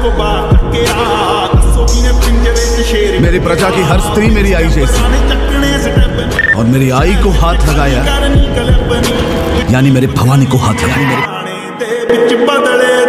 मेरी प्रजा की हर स्त्री मेरी आई जैसी, और मेरी आई को हाथ लगाया यानी मेरे भवानी को हाथ लगाया।